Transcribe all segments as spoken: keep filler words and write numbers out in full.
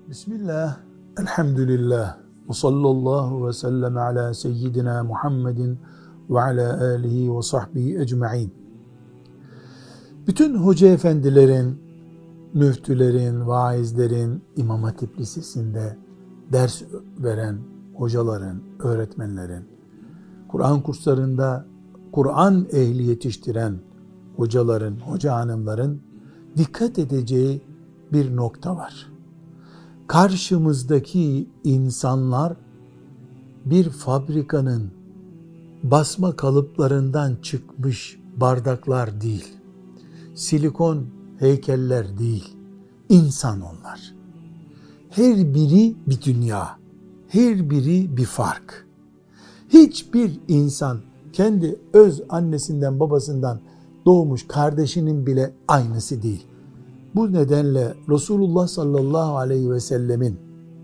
Bismillah, elhamdülillah, ve sallallahu ve sellem ala seyyidina Muhammedin ve ala alihi ve sahbihi ecma'in. Bütün hoca efendilerin, müftülerin, vaizlerin, İmam Hatip Lisesi'nde ders veren hocaların, öğretmenlerin, Kur'an kurslarında Kur'an ehli yetiştiren hocaların, hoca hanımların dikkat edeceği bir nokta var. Karşımızdaki insanlar bir fabrikanın basma kalıplarından çıkmış bardaklar değil, silikon heykeller değil, insan onlar. Her biri bir dünya, her biri bir fark. Hiçbir insan kendi öz annesinden babasından doğmuş kardeşinin bile aynısı değil. Bu nedenle Resulullah sallallahu aleyhi ve sellemin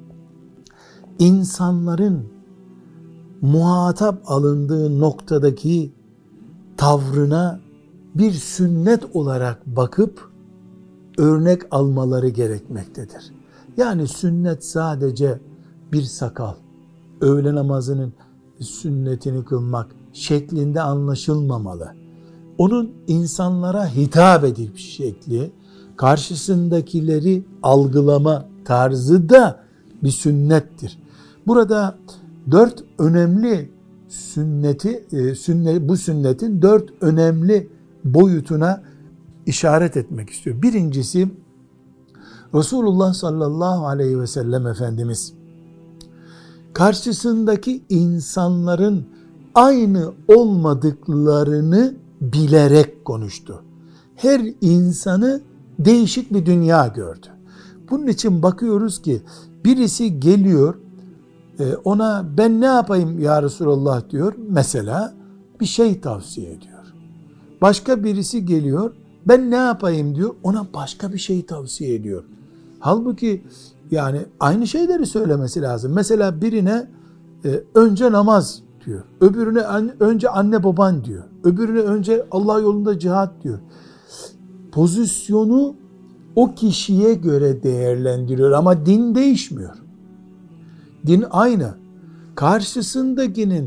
insanların muhatap alındığı noktadaki tavrına bir sünnet olarak bakıp örnek almaları gerekmektedir. Yani sünnet sadece bir sakal, öğle namazının sünnetini kılmak şeklinde anlaşılmamalı. Onun insanlara hitap edip şekli, karşısındakileri algılama tarzı da bir sünnettir. Burada dört önemli sünneti, sünnet, bu sünnetin dört önemli boyutuna işaret etmek istiyor. Birincisi, Resulullah sallallahu aleyhi ve sellem Efendimiz karşısındaki insanların aynı olmadıklarını bilerek konuştu. Her insanı değişik bir dünya gördü. Bunun için bakıyoruz ki birisi geliyor, ona ben ne yapayım ya Resulallah diyor, mesela bir şey tavsiye ediyor. Başka birisi geliyor, ben ne yapayım diyor, ona başka bir şey tavsiye ediyor. Halbuki yani aynı şeyleri söylemesi lazım. Mesela birine önce namaz diyor, öbürüne önce anne baban diyor, öbürüne önce Allah yolunda cihat diyor. Pozisyonu o kişiye göre değerlendiriyor ama din değişmiyor. Din aynı. Karşısındakinin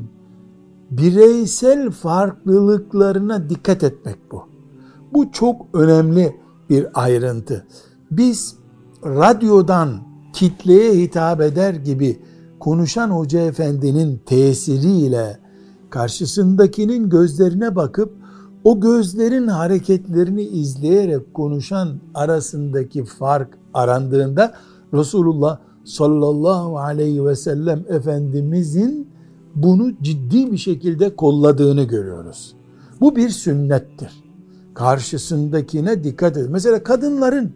bireysel farklılıklarına dikkat etmek bu. Bu çok önemli bir ayrıntı. Biz radyodan kitleye hitap eder gibi konuşan hoca efendinin tesiriyle karşısındakinin gözlerine bakıp o gözlerin hareketlerini izleyerek konuşan arasındaki fark arandığında Resulullah sallallahu aleyhi ve sellem Efendimizin bunu ciddi bir şekilde kolladığını görüyoruz. Bu bir sünnettir. Karşısındakine dikkat edin. Mesela kadınların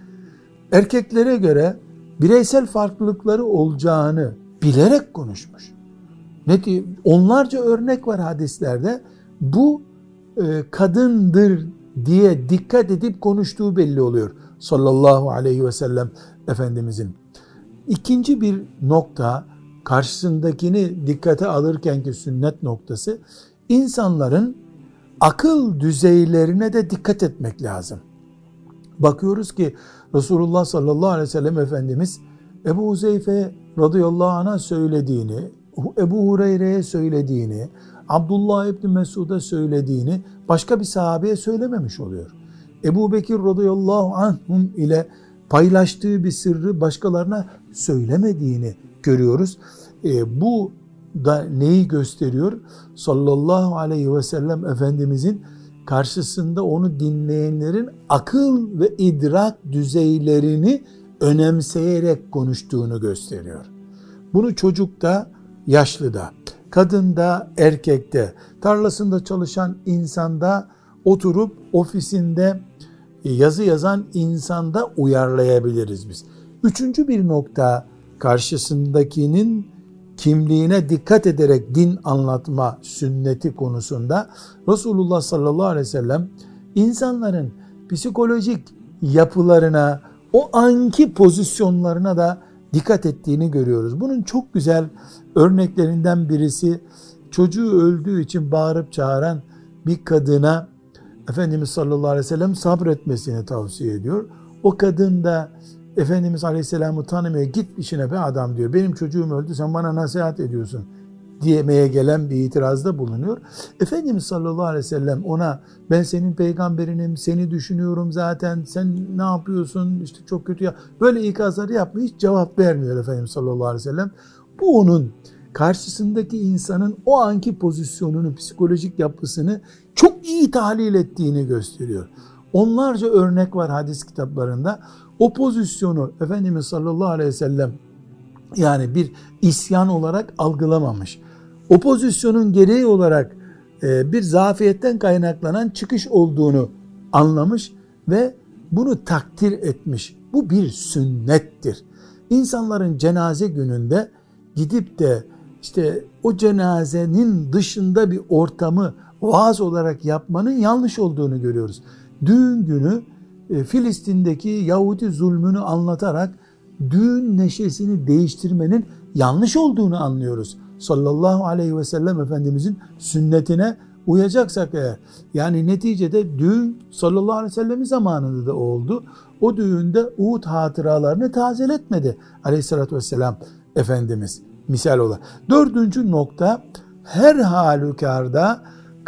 erkeklere göre bireysel farklılıkları olacağını bilerek konuşmuş. Ne diyeyim? Onlarca örnek var hadislerde. Bu kadındır diye dikkat edip konuştuğu belli oluyor sallallahu aleyhi ve sellem Efendimizin. İkinci bir nokta, karşısındakini dikkate alırkenki sünnet noktası, insanların akıl düzeylerine de dikkat etmek lazım. Bakıyoruz ki Resulullah sallallahu aleyhi ve sellem Efendimiz Ebu Huzeyfe radıyallahu anh'a söylediğini, Ebu Hureyre'ye söylediğini, Abdullah İbni Mesud'a söylediğini başka bir sahabeye söylememiş oluyor. Ebu Bekir radıyallahu anhum ile paylaştığı bir sırrı başkalarına söylemediğini görüyoruz. E, bu da neyi gösteriyor? Sallallahu aleyhi ve sellem Efendimizin karşısında onu dinleyenlerin akıl ve idrak düzeylerini önemseyerek konuştuğunu gösteriyor. Bunu çocukta, yaşlıda, kadında, erkekte, tarlasında çalışan insanda, oturup ofisinde yazı yazan insanda uyarlayabiliriz biz. Üçüncü bir nokta, karşısındakinin kimliğine dikkat ederek din anlatma sünneti konusunda Resulullah sallallahu aleyhi ve sellem insanların psikolojik yapılarına, o anki pozisyonlarına da dikkat ettiğini görüyoruz. Bunun çok güzel örneklerinden birisi, çocuğu öldüğü için bağırıp çağıran bir kadına Efendimiz sallallahu aleyhi ve sellem sabretmesini tavsiye ediyor. O kadın da Efendimiz Aleyhisselam'ı tanımıyor. Git işine be adam diyor. Benim çocuğum öldü, sen bana nasihat ediyorsun diyemeye gelen bir itirazda bulunuyor. Efendimiz sallallahu aleyhi ve sellem ona ben senin peygamberinim, seni düşünüyorum zaten, sen ne yapıyorsun, işte çok kötü ya. Böyle ikazları yapmıyor, hiç cevap vermiyor Efendimiz sallallahu aleyhi ve sellem. Bu onun karşısındaki insanın o anki pozisyonunu, psikolojik yapısını çok iyi tahlil ettiğini gösteriyor. Onlarca örnek var hadis kitaplarında. O pozisyonu Efendimiz sallallahu aleyhi ve sellem yani bir isyan olarak algılamamış. O pozisyonun gereği olarak bir zafiyetten kaynaklanan çıkış olduğunu anlamış ve bunu takdir etmiş. Bu bir sünnettir. İnsanların cenaze gününde gidip de işte o cenazenin dışında bir ortamı vaaz olarak yapmanın yanlış olduğunu görüyoruz. Düğün günü Filistin'deki Yahudi zulmünü anlatarak düğün neşesini değiştirmenin yanlış olduğunu anlıyoruz. Sallallahu aleyhi ve sellem Efendimizin sünnetine uyacaksak eğer. Yani neticede düğün sallallahu aleyhi ve sellemin zamanında da oldu. O düğünde Uhud hatıralarını tazeletmedi aleyhissalatü vesselam Efendimiz misal olarak. Dördüncü nokta, her halükarda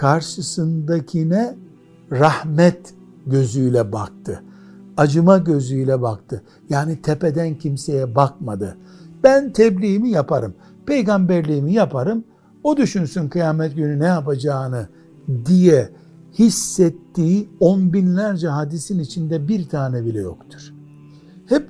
karşısındakine rahmet gözüyle baktı. Acıma gözüyle baktı. Yani tepeden kimseye bakmadı. Ben tebliğimi yaparım, peygamberliğimi yaparım, o düşünsün kıyamet günü ne yapacağını diye hissettiği on binlerce hadisin içinde bir tane bile yoktur. Hep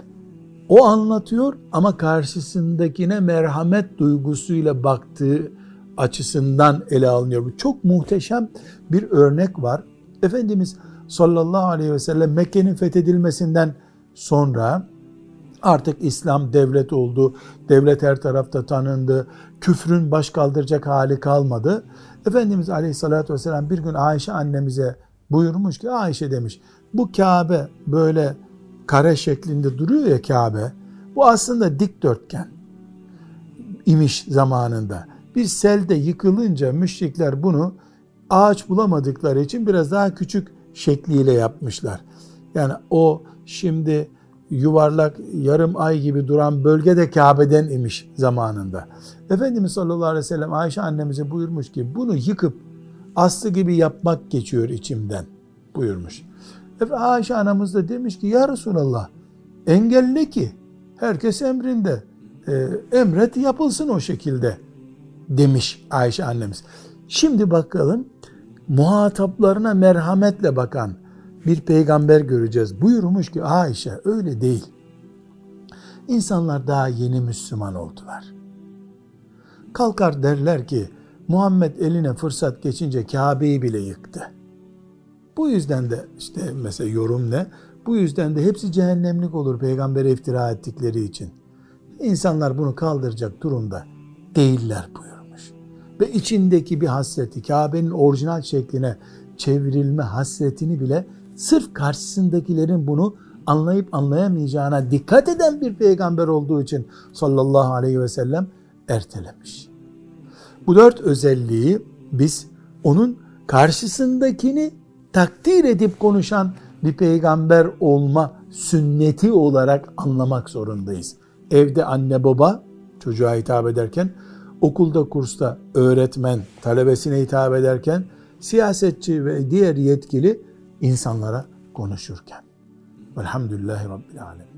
o anlatıyor ama karşısındakine merhamet duygusuyla baktığı açısından ele alınıyor. Bu çok muhteşem bir örnek var. Efendimiz sallallahu aleyhi ve sellem Mekke'nin fethedilmesinden sonra artık İslam devlet oldu. Devlet her tarafta tanındı. Küfrün baş kaldıracak hali kalmadı. Efendimiz aleyhissalatü vesselam bir gün Ayşe annemize buyurmuş ki, Ayşe demiş, bu Kabe böyle kare şeklinde duruyor ya Kabe. Bu aslında dikdörtgen imiş zamanında. Bir selde yıkılınca müşrikler bunu ağaç bulamadıkları için biraz daha küçük şekliyle yapmışlar. Yani o şimdi yuvarlak yarım ay gibi duran bölge de Kabe'den imiş zamanında. Efendimiz sallallahu aleyhi ve sellem Ayşe annemize buyurmuş ki bunu yıkıp aslı gibi yapmak geçiyor içimden buyurmuş. Efe Ayşe anamız da demiş ki ya Resulallah engelle ki herkes emrinde, e, emret yapılsın o şekilde demiş Ayşe annemiz. Şimdi bakalım muhataplarına merhametle bakan bir peygamber göreceğiz. Buyurmuş ki Ayşe öyle değil. İnsanlar daha yeni Müslüman oldular. Kalkar derler ki Muhammed eline fırsat geçince Kabe'yi bile yıktı. Bu yüzden de işte mesela yorum ne? Bu yüzden de hepsi cehennemlik olur peygambere iftira ettikleri için. İnsanlar bunu kaldıracak durumda değiller buyurmuş. Ve içindeki bir hasreti, Kabe'nin orijinal şekline çevrilme hasretini bile sırf karşısındakilerin bunu anlayıp anlayamayacağına dikkat eden bir peygamber olduğu için sallallahu aleyhi ve sellem ertelemiş. Bu dört özelliği biz onun karşısındakini takdir edip konuşan bir peygamber olma sünneti olarak anlamak zorundayız. Evde anne baba çocuğa hitap ederken, okulda kursta öğretmen talebesine hitap ederken, siyasetçi ve diğer yetkili insanlara konuşurken. Velhamdülillahi Rabbil Alemin.